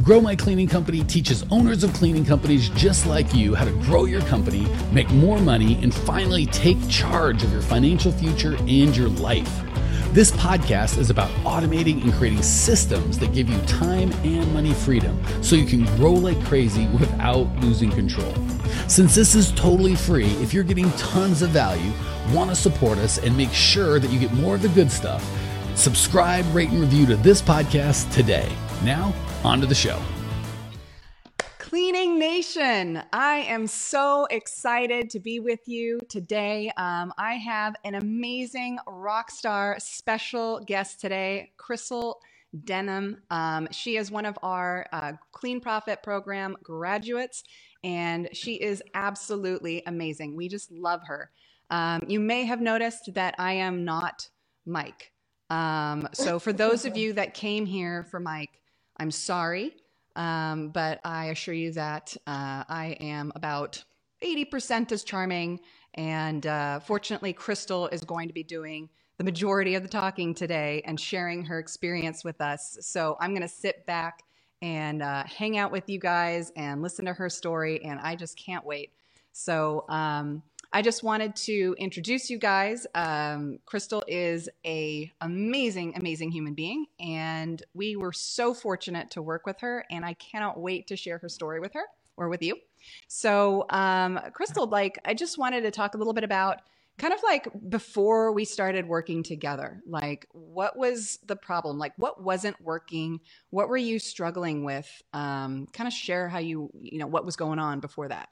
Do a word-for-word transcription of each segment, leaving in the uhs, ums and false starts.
Grow My Cleaning Company teaches owners of cleaning companies just like you how to grow your company, make more money, and finally take charge of your financial future and your life. This podcast is about automating and creating systems that give you time and money freedom so you can grow like crazy without losing control. Since this is totally free, if you're getting tons of value, want to support us and make sure that you get more of the good stuff, subscribe, rate, and review to this podcast today. Now, on to the show. Cleaning Nation, I am so excited to be with you today. Um, I have an amazing rock star special guest today, Crystal Denham. Um, she is one of our uh, Clean Profit Program graduates, and she is absolutely amazing. We just love her. Um, you may have noticed that I am not Mike. Um, so for those of you that came here for Mike, I'm sorry. Um, but I assure you that uh, I am about eighty percent as charming. And uh, fortunately, Crystal is going to be doing the majority of the talking today and sharing her experience with us. So I'm going to sit back and uh, hang out with you guys and listen to her story. And I just can't wait. So um, I just wanted to introduce you guys. Um, Crystal is a amazing, amazing human being, and we were so fortunate to work with her, and I cannot wait to share her story with her or with you. So um, Crystal, like, I just wanted to talk a little bit about kind of like before we started working together, like what was the problem? Like what wasn't working? What were you struggling with? Um, kind of share how you, you know, what was going on before that.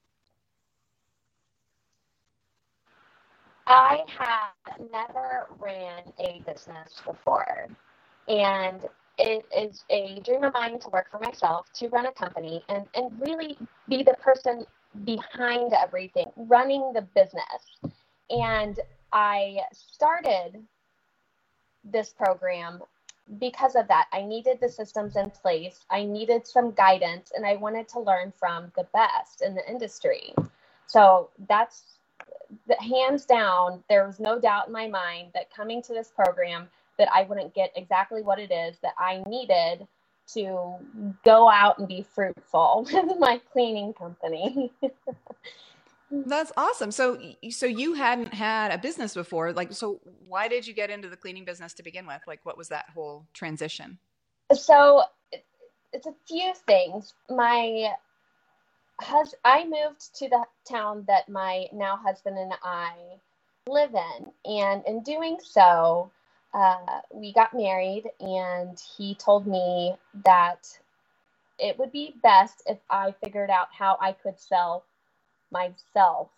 I had never ran a business before, and it is a dream of mine to work for myself, to run a company, and, and really be the person behind everything, running the business. And I started this program because of that. I needed the systems in place. I needed some guidance, and I wanted to learn from the best in the industry. So that's hands down, there was no doubt in my mind that coming to this program that I wouldn't get exactly what it is that I needed to go out and be fruitful with my cleaning company. That's awesome. So, so you hadn't had a business before. Like, so why did you get into the cleaning business to begin with? Like, what was that whole transition? So it's a few things. My Has, I moved to the town that my now husband and I live in. And in doing so, uh, we got married, and he told me that it would be best if I figured out how I could sell myself.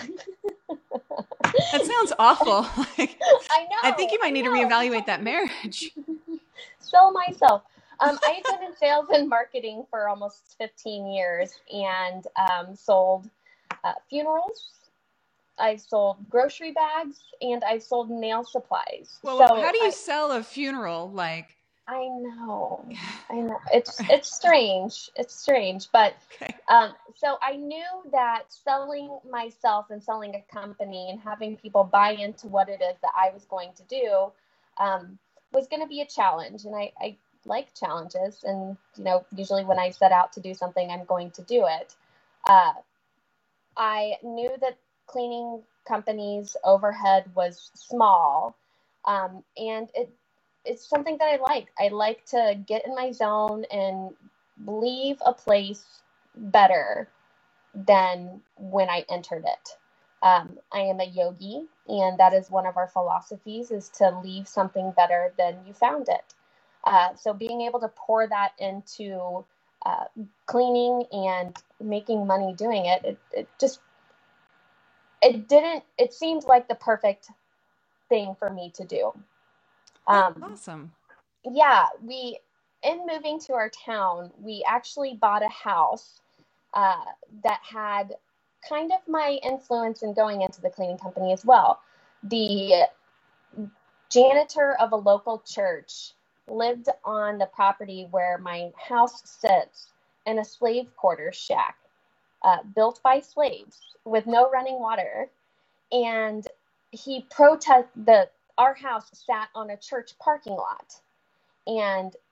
That sounds awful. Like, I know. I think you might I need know. to reevaluate that marriage. Sell myself. Um, I've been in sales and marketing for almost fifteen years, and um, sold uh, funerals. I've sold grocery bags, and I've sold nail supplies. Well, so how do you I, sell a funeral? Like, I know, I know. It's it's strange. It's strange, but okay. um, so I knew that selling myself and selling a company and having people buy into what it is that I was going to do um, was going to be a challenge, and I. I like challenges, and you know, usually when I set out to do something, I'm going to do it. Uh, I knew that cleaning companies' overhead was small, um, and it it's something that I like. I like to get in my zone and leave a place better than when I entered it. Um, I am a yogi, and that is one of our philosophies, is to leave something better than you found it. Uh, so being able to pour that into uh, cleaning and making money doing it, it, it just, it didn't, it seemed like the perfect thing for me to do. Um, Awesome. Yeah, we, in moving to our town, we actually bought a house uh, that had kind of my influence in going into the cleaning company as well. The janitor of a local church lived on the property where my house sits, in a slave quarters shack uh, built by slaves with no running water. And he protest the our house sat on a church parking lot, and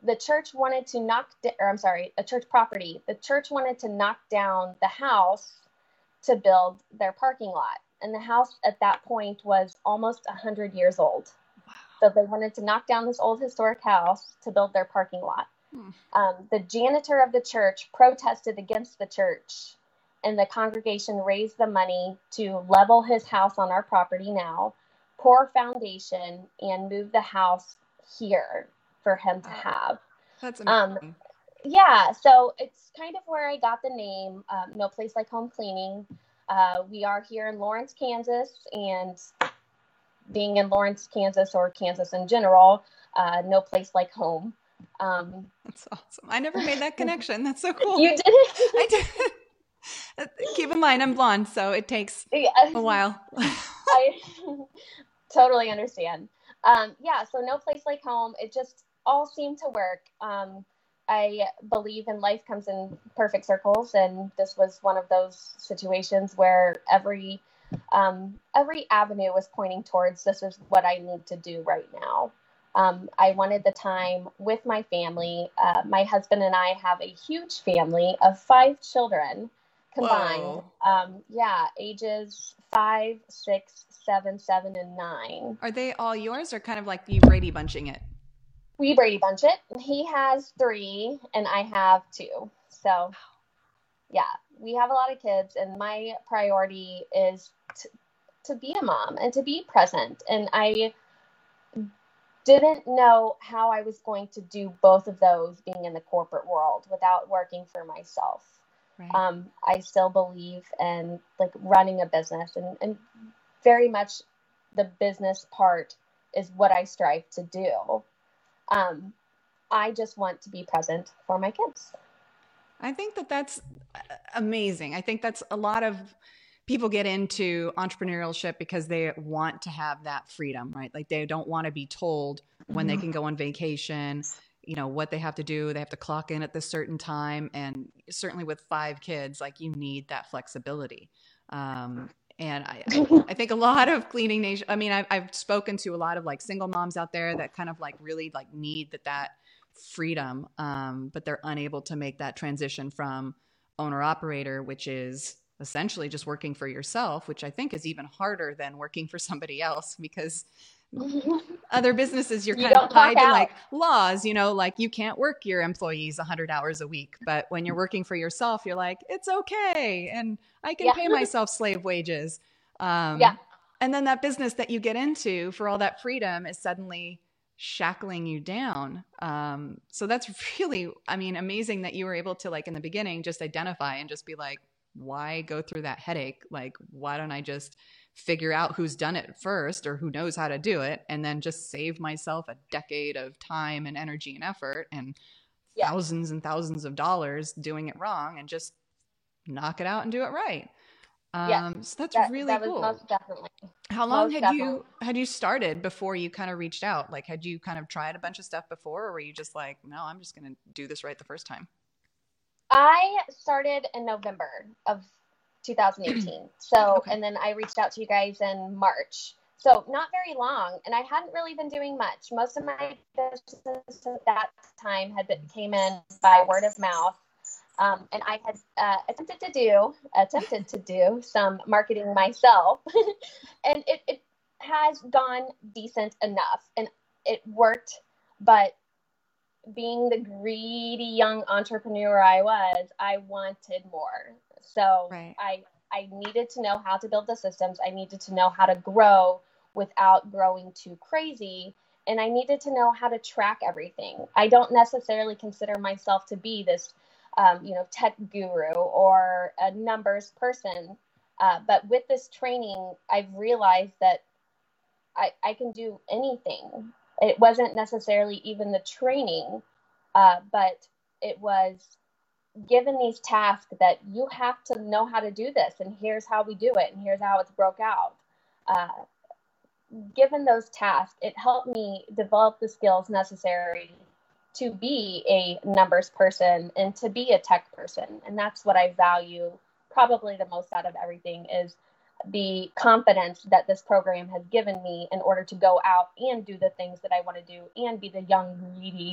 the church wanted to knock, or I'm sorry, a church property. The church wanted to knock down the house to build their parking lot. And the house at that point was almost one hundred years old. Wow. So they wanted to knock down this old historic house to build their parking lot. Hmm. Um, the janitor of the church protested against the church, and the congregation raised the money to level his house on our property now, pour foundation, and move the house here for him to have. That's amazing. Um, yeah, so it's kind of where I got the name, um, No Place Like Home Cleaning. Uh, we are here in Lawrence, Kansas, and being in Lawrence, Kansas, or Kansas in general, uh, no place like home. Um, That's awesome. I never made that connection. That's so cool. You did? I did. Keep in mind, I'm blonde, so it takes yeah. a while. I totally understand. Um, yeah, so no place like home. It just all seemed to work. Um, I believe in life comes in perfect circles, and this was one of those situations where every um, every avenue was pointing towards this is what I need to do right now. Um, I wanted the time with my family. Uh, my husband and I have a huge family of five children combined. Um, yeah, ages five, six, seven, seven, and nine. Are they all yours, or kind of like you Brady bunching it? We Brady bunch it. He has three and I have two. So yeah, we have a lot of kids, and my priority is to, to be a mom and to be present. And I didn't know how I was going to do both of those being in the corporate world without working for myself. Right. Um, I still believe in like running a business, and, and very much the business part is what I strive to do. Um, I just want to be present for my kids. I think that that's amazing. I think that's a lot of people get into entrepreneurship because they want to have that freedom, right? Like they don't want to be told when they can go on vacation, you know, what they have to do. They have to clock in at this certain time. And certainly with five kids, like you need that flexibility. Um, And I, I think a lot of Cleaning Nation, I mean, I've, I've spoken to a lot of like single moms out there that kind of like really like need that, that freedom, um, but they're unable to make that transition from owner operator, which is essentially just working for yourself, which I think is even harder than working for somebody else, because other businesses, you're kind you of tied to like laws, you know, like you can't work your employees a hundred hours a week, but when you're working for yourself, you're like, it's okay. And I can yeah. pay myself slave wages. Um, yeah. And then that business that you get into for all that freedom is suddenly shackling you down. Um, so that's really, I mean, amazing that you were able to like in the beginning, just identify and just be like, why go through that headache? Like, why don't I just figure out who's done it first or who knows how to do it, and then just save myself a decade of time and energy and effort and yeah. thousands and thousands of dollars doing it wrong, and just knock it out and do it right. Um, yeah, so that's that, really that cool. Was most definitely. How long most had definitely. you had you started before you kind of reached out? Like, had you kind of tried a bunch of stuff before, or were you just like, no, I'm just going to do this right the first time? I started in November of two thousand eighteen. So, okay. And then I reached out to you guys in March. So not very long. And I hadn't really been doing much. Most of my business at that time had been, came in by word of mouth. Um, and I had uh, attempted to do, attempted to do some marketing myself. And it, it has gone decent enough. And it worked. But being the greedy young entrepreneur I was, I wanted more. So right. I, I needed to know how to build the systems. I needed to know how to grow without growing too crazy. And I needed to know how to track everything. I don't necessarily consider myself to be this, um, you know, tech guru or a numbers person. Uh, but with this training, I've realized that I, I can do anything. It wasn't necessarily even the training, uh, but it was given these tasks that you have to know how to do this, and here's how we do it, and here's how it's broke out. Uh, given those tasks, it helped me develop the skills necessary to be a numbers person and to be a tech person. And that's what I value probably the most out of everything, is the confidence that this program has given me in order to go out and do the things that I want to do and be the young, greedy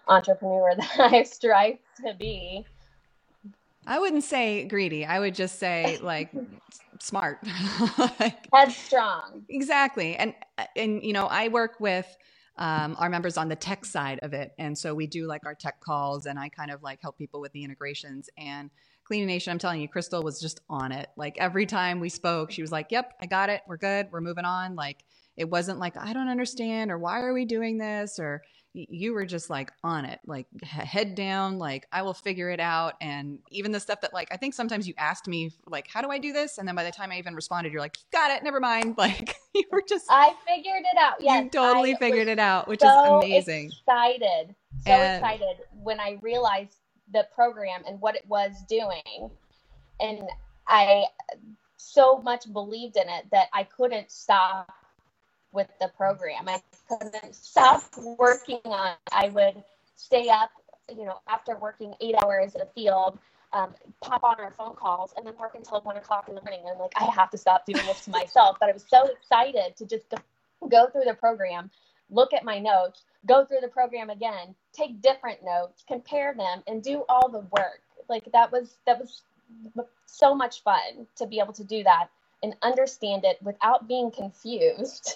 entrepreneur that I strive to be. I wouldn't say greedy. I would just say like smart. Like, headstrong. Exactly. And, and, you know, I work with um, our members on the tech side of it. And so we do like our tech calls, and I kind of like help people with the integrations. And Cleaning Nation, I'm telling you, Crystal was just on it. Like every time we spoke, she was like, yep, I got it. We're good. We're moving on. Like it wasn't like, I don't understand, or why are we doing this? Or you were just like on it, like head down, like I will figure it out. And even the stuff that like, I think sometimes you asked me like, how do I do this? And then by the time I even responded, you're like, got it. Never mind. Like you were just, I figured it out. Yes, you totally I figured it out, which so is amazing. Excited. So and, excited when I realized the program and what it was doing. And I so much believed in it that I couldn't stop with the program. I couldn't stop working on it. I would stay up, you know, after working eight hours in the field, um, pop on our phone calls, and then work until one o'clock in the morning. I'm like, I have to stop doing this to myself. But I was so excited to just go, go through the program, look at my notes, go through the program again, take different notes, compare them, and do all the work. Like that was that was so much fun to be able to do that and understand it without being confused.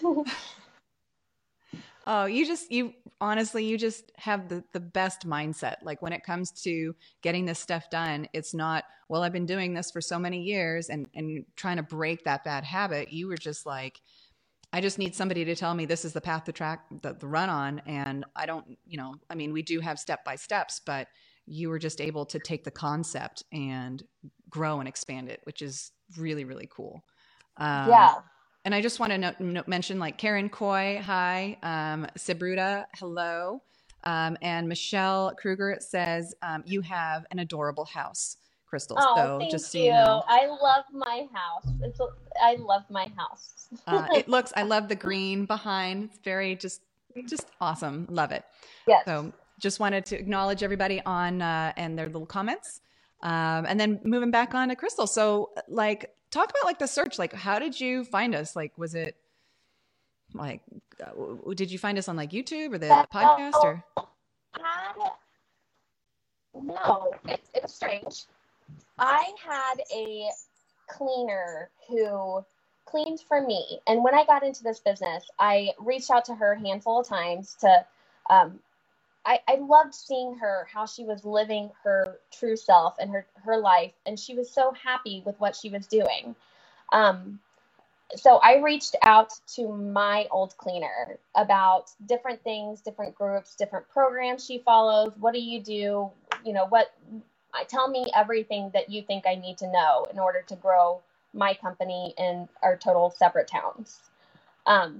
Oh, you just, you honestly, you just have the, the best mindset. Like when it comes to getting this stuff done, it's not, well, I've been doing this for so many years and, and trying to break that bad habit. You were just like, I just need somebody to tell me this is the path to track, the, the run on. And I don't, you know, I mean, we do have step by steps, but you were just able to take the concept and grow and expand it, which is really, really cool. Um, yeah. And I just want to no, no, mention like Karen Coy, hi, um, Sabruta, hello. Um, and Michelle Kruger says, um, you have an adorable house, Crystal. Oh, so thank just so you. you know. I love my house. It's a, I love my house. uh, it looks, I love the green behind. It's very just, just awesome. Love it. Yes. So just wanted to acknowledge everybody on uh, and their little comments. Um, and then moving back on to Crystal. So like, talk about like the search, like how did you find us? Like, was it like, uh, did you find us on like YouTube or the, the podcast or? I, no, it's, it's strange. I had a cleaner who cleaned for me. And when I got into this business, I reached out to her a handful of times to, um, I, I loved seeing her, how she was living her true self and her, her life. And she was so happy with what she was doing. Um, so I reached out to my old cleaner about different things, different groups, different programs she follows. What do you do? You know, what, tell me everything that you think I need to know in order to grow my company in our total separate towns. Um,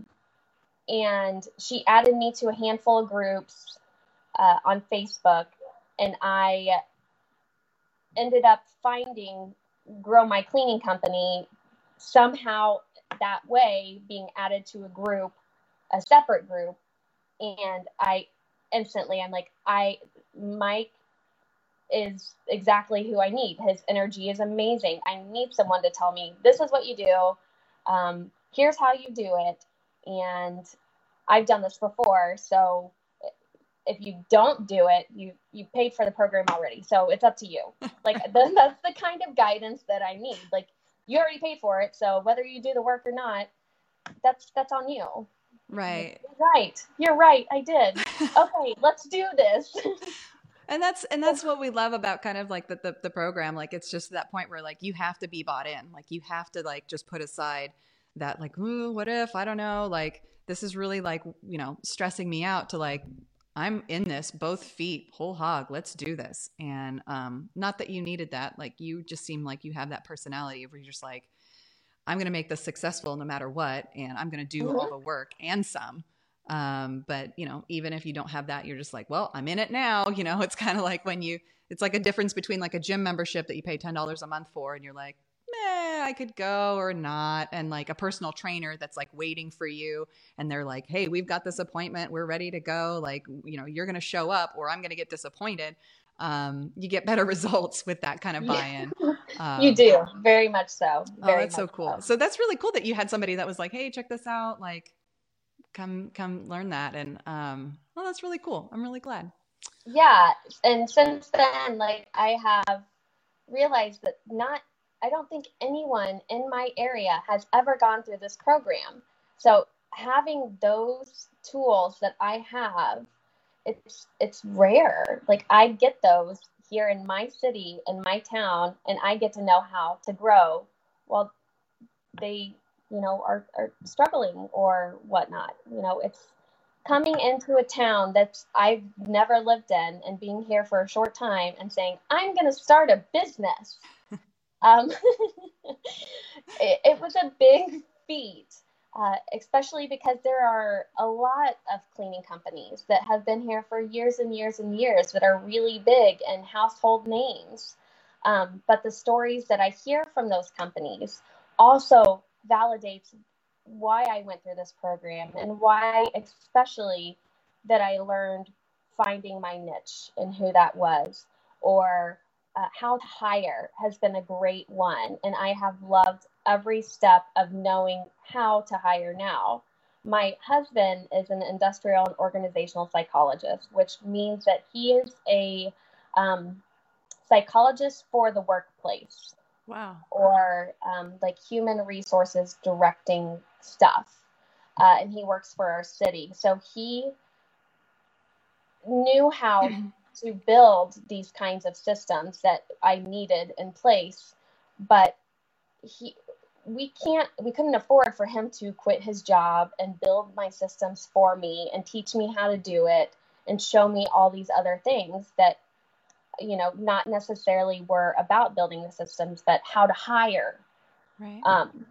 and she added me to a handful of groups Uh, on Facebook, and I ended up finding Grow My Cleaning Company somehow that way, being added to a group, a separate group. And I instantly, I'm like, I, Mike is exactly who I need. His energy is amazing. I need someone to tell me, this is what you do. Um, here's how you do it. And I've done this before. So if you don't do it, you, you paid for the program already. So it's up to you. Like the, that's the kind of guidance that I need. Like you already paid for it. So whether you do the work or not, that's, that's on you. Right. You're right. You're right. I did. Okay. Let's do this. And that's, and that's what we love about kind of like the, the, the program. Like, it's just that point where like, you have to be bought in. Like you have to like, just put aside that like, ooh, what if, I don't know, like, this is really like, you know, stressing me out to like, I'm in this, both feet, whole hog, let's do this. And um, not that you needed that. Like you just seem like you have that personality where you're just like, I'm going to make this successful no matter what. And I'm going to do mm-hmm. all the work and some. Um, but you know, even if you don't have that, you're just like, well, I'm in it now. You know, it's kind of like when you, it's like a difference between like a gym membership that you pay ten dollars a month for. And you're like, meh, I could go or not. And like a personal trainer that's like waiting for you. And they're like, hey, we've got this appointment. We're ready to go. Like, you know, you're going to show up or I'm going to get disappointed. Um, you get better results with that kind of buy-in. Um, you do. Very much so. Very oh, that's so cool. So. so that's really cool that you had somebody that was like, hey, check this out. Like, come, come learn that. And, um, well, that's really cool. I'm really glad. yeah. And since then, like I have realized that not, I don't think anyone in my area has ever gone through this program. So having those tools that I have, it's it's rare. Like I get those here in my city, in my town, and I get to know how to grow while they, you know, are, are struggling or whatnot. You know, it's coming into a town that's I've never lived in and being here for a short time and saying, I'm going to start a business. Um, it, it was a big feat, uh, especially because there are a lot of cleaning companies that have been here for years and years and years that are really big and household names. Um, but the stories that I hear from those companies also validates why I went through this program and why especially that I learned finding my niche and who that was, or uh, how to hire has been a great one. And I have loved every step of knowing how to hire now. My husband is an industrial and organizational psychologist, which means that he is a um, psychologist for the workplace. Wow. Or um, like human resources directing stuff. Uh, and he works for our city. So he knew how to build these kinds of systems that I needed in place. But he, we can't, we couldn't afford for him to quit his job and build my systems for me and teach me how to do it and show me all these other things that, you know, not necessarily were about building the systems, but how to hire. Right. Um,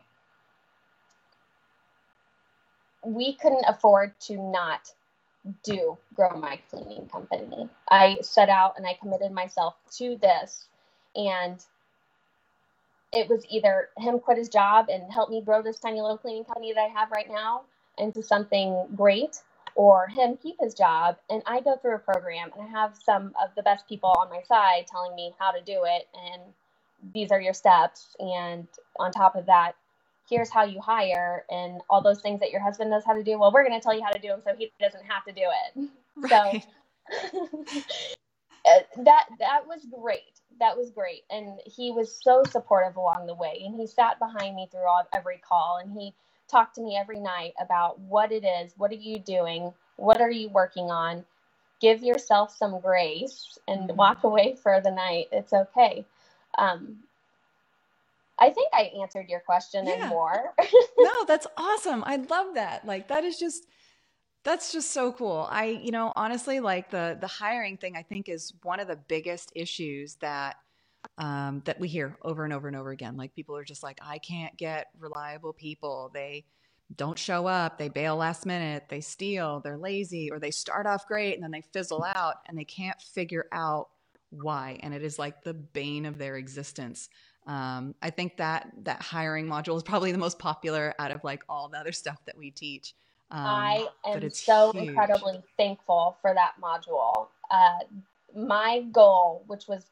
we couldn't afford to not do Grow My Cleaning Company. I set out and I committed myself to this, and it was either him quit his job and help me grow this tiny little cleaning company that I have right now into something great, or him keep his job and I go through a program and I have some of the best people on my side telling me how to do it. And these are your steps. And on top of that, here's how you hire and all those things that your husband knows how to do. Well, we're going to tell you how to do them so he doesn't have to do it. Right. So that, that was great. That was great. And he was so supportive along the way. And he sat behind me through all, every call, and he talk to me every night about what it is. What are you doing? What are you working on? Give yourself some grace and mm-hmm. walk away for the night. It's okay. Um, I think I answered your question yeah. and more. No, that's awesome. I love that. Like, that is just, that's just so cool. I, you know, honestly, like the, the hiring thing, I think is one of the biggest issues that Um, that we hear over and over and over again. Like people are just like, I can't get reliable people. They don't show up. They bail last minute. They steal. They're lazy, or they start off great and then they fizzle out and they can't figure out why. And it is like the bane of their existence. Um, I think that that hiring module is probably the most popular out of like all the other stuff that we teach. Um, I am so huge. incredibly thankful for that module. Uh, my goal, which was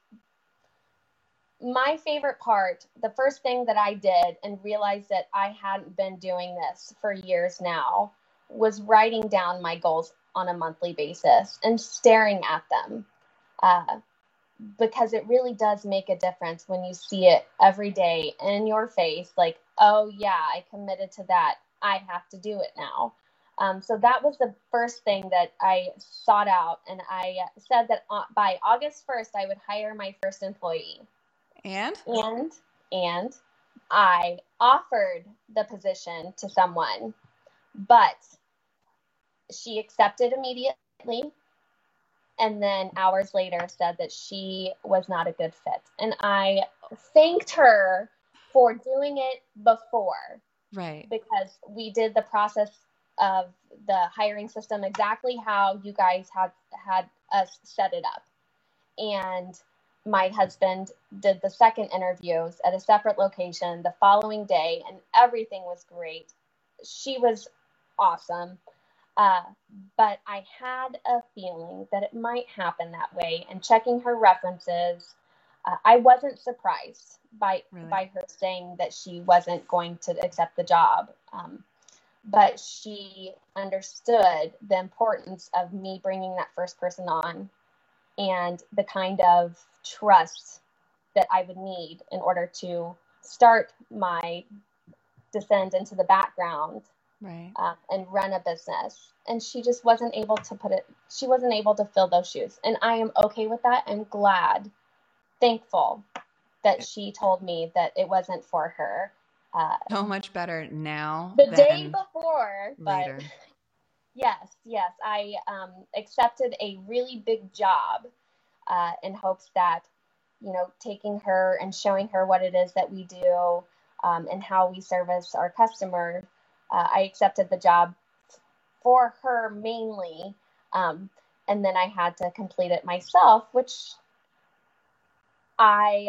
my favorite part, the first thing that I did and realized that I hadn't been doing this for years now, was writing down my goals on a monthly basis and staring at them. Uh, because it really does make a difference when you see it every day in your face, like, oh yeah, I committed to that. I have to do it now. Um, so that was the first thing that I sought out. And I said that by August first, I would hire my first employee. And? And, and I offered the position to someone, but she accepted immediately. And then hours later said that she was not a good fit. And I thanked her for doing it before. Right. Because we did the process of the hiring system exactly how you guys had, had us set it up. And my husband did the second interviews at a separate location the following day, and everything was great. She was awesome. Uh, but I had a feeling that it might happen that way. And checking her references, uh, I wasn't surprised by, really? by her saying that she wasn't going to accept the job. Um, but she understood the importance of me bringing that first person on and the kind of trust that I would need in order to start my descent into the background, right. um, and run a business. And she just wasn't able to put it, she wasn't able to fill those shoes. And I am okay with that. I'm glad, thankful that she told me that it wasn't for her. Uh, so much better now the than day before, later. But yes, yes. I um, accepted a really big job uh, in hopes that, you know, taking her and showing her what it is that we do um, and how we service our customers. Uh, I accepted the job for her mainly. Um, and then I had to complete it myself, which I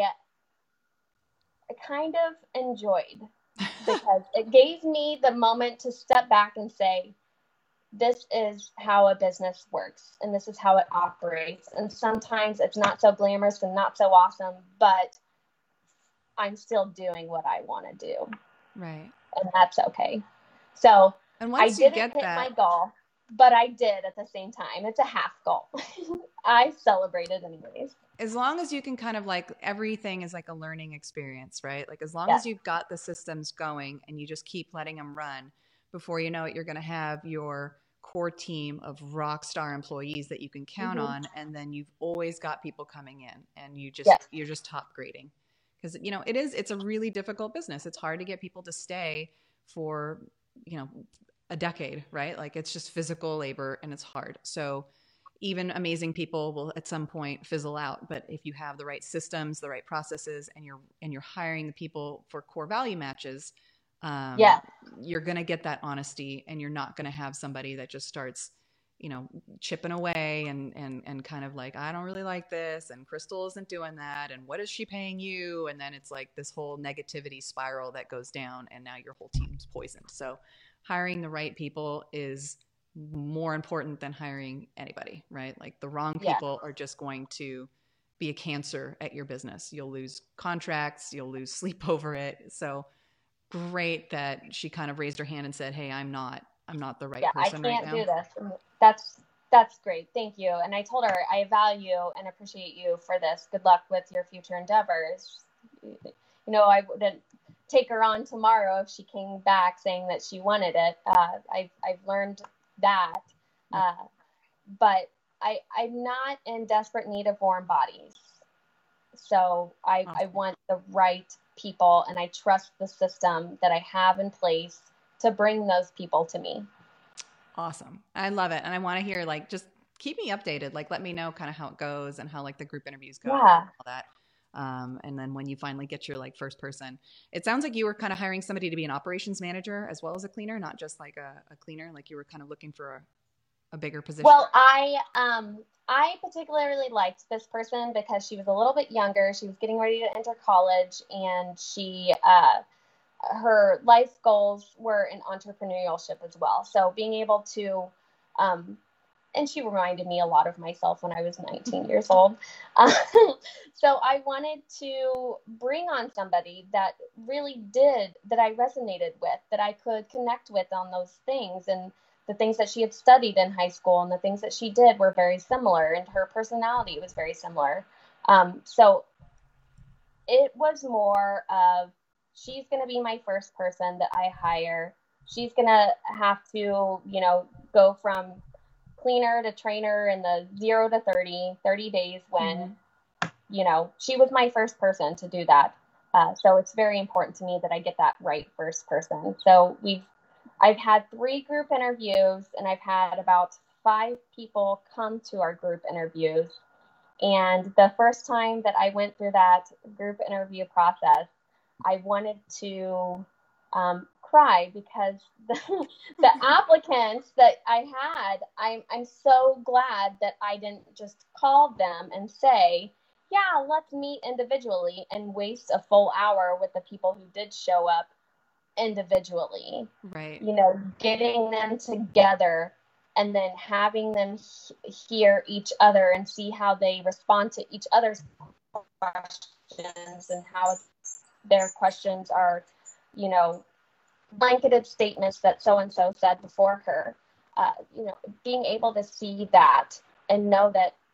kind of enjoyed because it gave me the moment to step back and say, this is how a business works and this is how it operates. And sometimes it's not so glamorous and not so awesome, but I'm still doing what I want to do. Right. And that's okay. So and I once you didn't get hit that, my goal, but I did at the same time. It's a half goal. I celebrated anyways. As long as you can kind of like, everything is like a learning experience, right? Like as long Yeah. as you've got the systems going and you just keep letting them run, before you know it, you're going to have your core team of rock star employees that you can count Mm-hmm. on. And then you've always got people coming in and you just, Yeah. you're just top grading. Because, you know, it is, it's a really difficult business. It's hard to get people to stay for, you know, a decade, right? Like it's just physical labor and it's hard. So even amazing people will at some point fizzle out. But if you have the right systems, the right processes, and you're, and you're hiring the people for core value matches, um, Yeah. you're going to get that honesty, and you're not going to have somebody that just starts, you know, chipping away and, and, and kind of like, I don't really like this, and Crystal isn't doing that, and what is she paying you? And then it's like this whole negativity spiral that goes down, and now your whole team's poisoned. So hiring the right people is more important than hiring anybody, right? Like the wrong people yeah. are just going to be a cancer at your business. You'll lose contracts, you'll lose sleep over it. So great that she kind of raised her hand and said, hey, I'm not, I'm not the right yeah, person right now. I can't do this. That's, that's great. Thank you. And I told her, I value and appreciate you for this. Good luck with your future endeavors. You know, I wouldn't take her on tomorrow if she came back saying that she wanted it. Uh, I've, I've learned that. Uh, but I, I'm not in desperate need of warm bodies. So I, awesome. I want the right people, and I trust the system that I have in place to bring those people to me. Awesome. I love it. And I want to hear, like, just keep me updated. Like, let me know kind of how it goes and how like the group interviews go yeah. and all that. Um, and then when you finally get your like first person, it sounds like you were kind of hiring somebody to be an operations manager as well as a cleaner, not just like a, a cleaner, like you were kind of looking for a, a bigger position. Well, I, um, I particularly liked this person because she was a little bit younger. She was getting ready to enter college, and she, uh, her life goals were in entrepreneurship as well. So being able to, um, and she reminded me a lot of myself when I was nineteen years old. Um, so I wanted to bring on somebody that really did, that I resonated with, that I could connect with on those things. And the things that she had studied in high school and the things that she did were very similar, and her personality was very similar. Um, so it was more of, she's going to be my first person that I hire. She's going to have to, you know, go from cleaner to trainer in the zero to thirty, thirty days when, mm-hmm. you know, she was my first person to do that. Uh, so it's very important to me that I get that right first person. So we've, I've had three group interviews, and I've had about five people come to our group interviews. And the first time that I went through that group interview process, I wanted to um, cry because the, the applicants that I had, I'm, I'm so glad that I didn't just call them and say, yeah, let's meet individually, and waste a full hour with the people who did show up individually. Right. You know, getting them together and then having them he- hear each other and see how they respond to each other's questions, and how their questions are, you know, blanketed statements that so-and-so said before her. Uh, you know, being able to see that and know that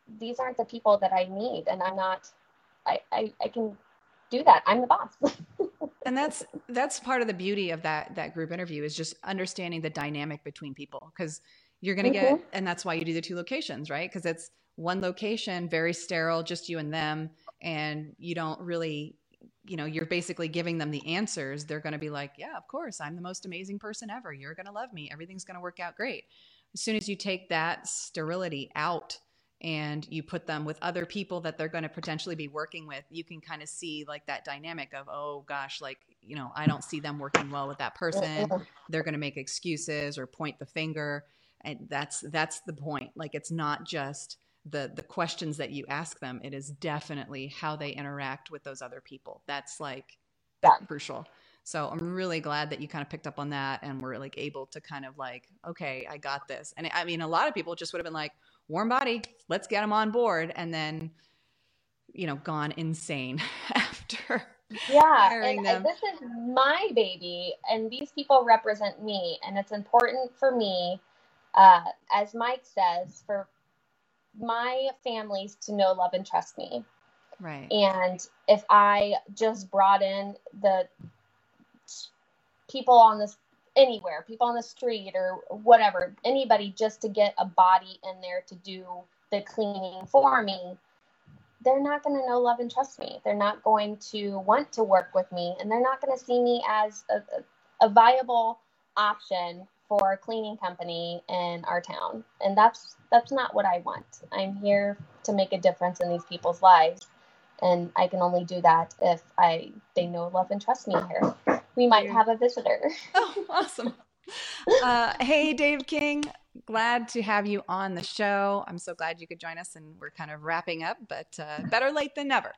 these aren't the people that I need. And I'm not, I, I, I can do that. I'm the boss. And that's, that's part of the beauty of that, that group interview is just understanding the dynamic between people. Cause you're going to mm-hmm. get, and that's why you do the two locations, right? Cause it's one location, very sterile, just you and them. And you don't really, you know, you're basically giving them the answers. They're going to be like, yeah, of course, I'm the most amazing person ever. You're going to love me. Everything's going to work out great. As soon as you take that sterility out and you put them with other people that they're going to potentially be working with, you can kind of see like that dynamic of, oh gosh, like, you know, I don't see them working well with that person. They're going to make excuses or point the finger. And that's, that's the point. Like, it's not just the, the questions that you ask them. It is definitely how they interact with those other people. That's like yeah. crucial. So I'm really glad that you kind of picked up on that and were like able to kind of like, okay, I got this. And I mean, a lot of people just would have been like, warm body, let's get them on board. And then, you know, gone insane after yeah, hiring and them. This is my baby and these people represent me. And it's important for me, uh, as Mike says, for my families to know, love, and trust me. Right. And if I just brought in the people on this anywhere, people on the street or whatever, anybody just to get a body in there to do the cleaning for me, they're not going to know, love, and trust me. They're not going to want to work with me, and they're not going to see me as a, a, a viable option for a cleaning company in our town. And that's that's not what I want. I'm here to make a difference in these people's lives. And I can only do that if I they know, love, and trust me here. We might have a visitor. Oh, awesome. Uh, hey, Dave King. Glad to have you on the show. I'm so glad you could join us, and we're kind of wrapping up, but uh, better late than never.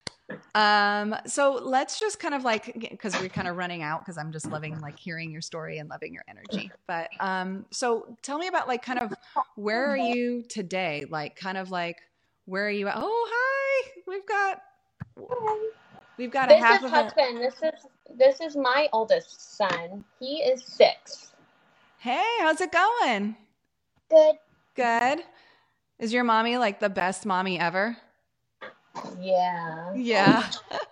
Um, so let's just kind of like, because we're kind of running out, because I'm just loving like hearing your story and loving your energy. But um, so tell me about like kind of where are you today? Like kind of like where are you at? Oh, hi. We've got we've got a this half is of husband. A- this is this is my oldest son. He is six. Hey, how's it going? Good. Good. Is your mommy like the best mommy ever? Yeah. Yeah.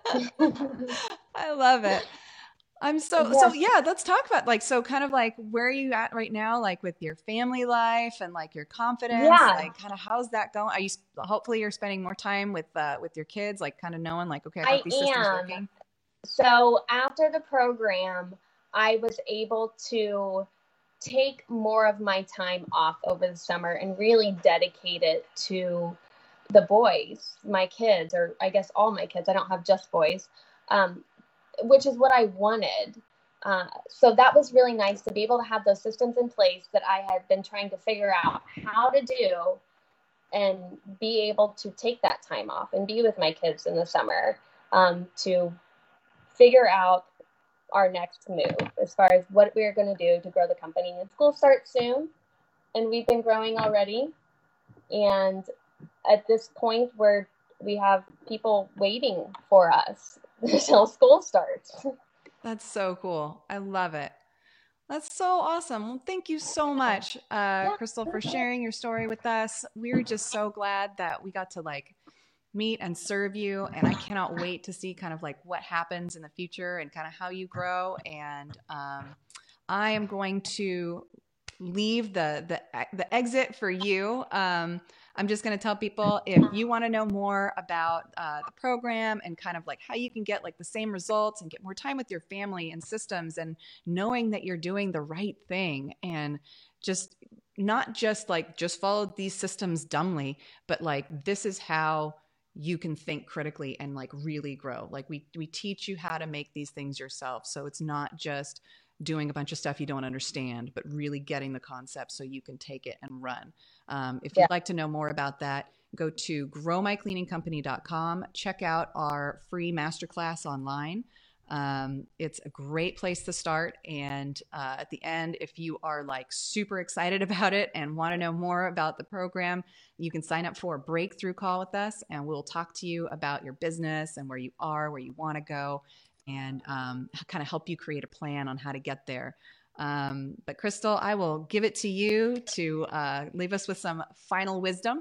I love it. I'm so, yes. so yeah, let's talk about like, so kind of like, where are you at right now? Like with your family life and like your confidence, yeah. like kind of how's that going? Are you, hopefully you're spending more time with, uh, with your kids, like kind of knowing like, okay, I got I these systems am. working. So after the program, I was able to take more of my time off over the summer and really dedicate it to the boys, my kids, or I guess all my kids. I don't have just boys, um, which is what I wanted. Uh, so that was really nice to be able to have those systems in place that I had been trying to figure out how to do and be able to take that time off and be with my kids in the summer um, to figure out our next move as far as what we're going to do to grow the company. And school starts soon, and we've been growing already. And at this point where we have people waiting for us until school starts. That's so cool. I love it. That's so awesome. Well, thank you so much, uh, Crystal, for sharing your story with us. We're just so glad that we got to like meet and serve you. And I cannot wait to see kind of like what happens in the future and kind of how you grow. And um, I am going to leave the, the, the exit for you. Um, I'm just going to tell people if you want to know more about uh, the program and kind of like how you can get like the same results and get more time with your family and systems and knowing that you're doing the right thing and just not just like just follow these systems dumbly, but like this is how you can think critically and like really grow. Like we we teach you how to make these things yourself. So it's not just doing a bunch of stuff you don't understand, but really getting the concept so you can take it and run. Um, if you'd yeah. like to know more about that, go to grow my cleaning company dot com. Check out our free masterclass online. Um, it's a great place to start. And uh, at the end, if you are like super excited about it and want to know more about the program, you can sign up for a breakthrough call with us, and we'll talk to you about your business and where you are, where you want to go, and um, kind of help you create a plan on how to get there. Um, but Crystal, I will give it to you to uh, leave us with some final wisdom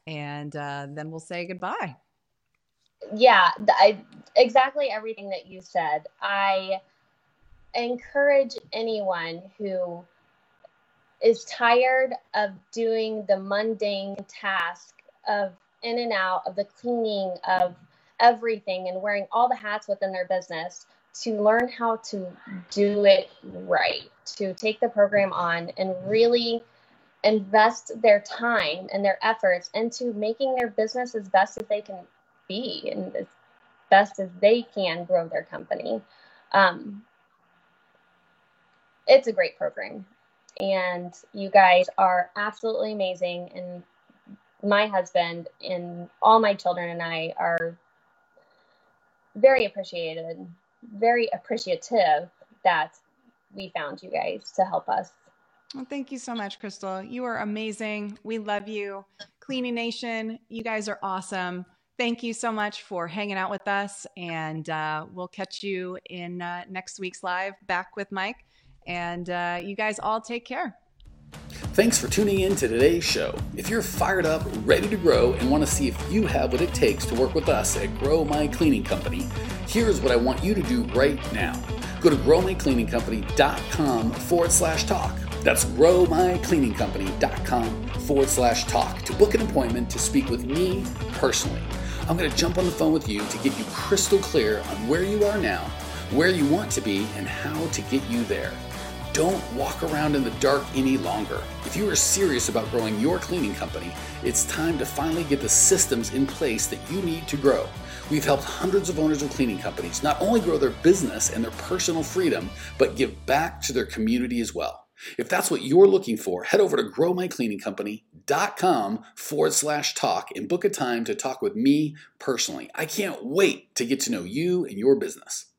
and uh, then we'll say goodbye. Yeah, I, exactly everything that you said. I encourage anyone who is tired of doing the mundane task of in and out, of the cleaning of everything and wearing all the hats within their business, to learn how to do it right, to take the program on and really invest their time and their efforts into making their business as best as they can be and as best as they can grow their company. Um, it's a great program, and you guys are absolutely amazing. And my husband and all my children and I are very appreciated, very appreciative that we found you guys to help us. Well, thank you so much, Crystal. You are amazing. We love you. Cleaning Nation, you guys are awesome. Thank you so much for hanging out with us, and uh, we'll catch you in uh, next week's live back with Mike. And uh, you guys all take care. Thanks for tuning in to today's show. If you're fired up, ready to grow, and want to see if you have what it takes to work with us at Grow My Cleaning Company, here's what I want you to do right now. Go to growmycleaningcompany.com forward slash talk. That's growmycleaningcompany.com forward slash talk to book an appointment to speak with me personally. I'm going to jump on the phone with you to get you crystal clear on where you are now, where you want to be, and how to get you there. Don't walk around in the dark any longer. If you are serious about growing your cleaning company, it's time to finally get the systems in place that you need to grow. We've helped hundreds of owners of cleaning companies not only grow their business and their personal freedom, but give back to their community as well. If that's what you're looking for, head over to growmycleaningcompany.com forward slash talk and book a time to talk with me personally. I can't wait to get to know you and your business.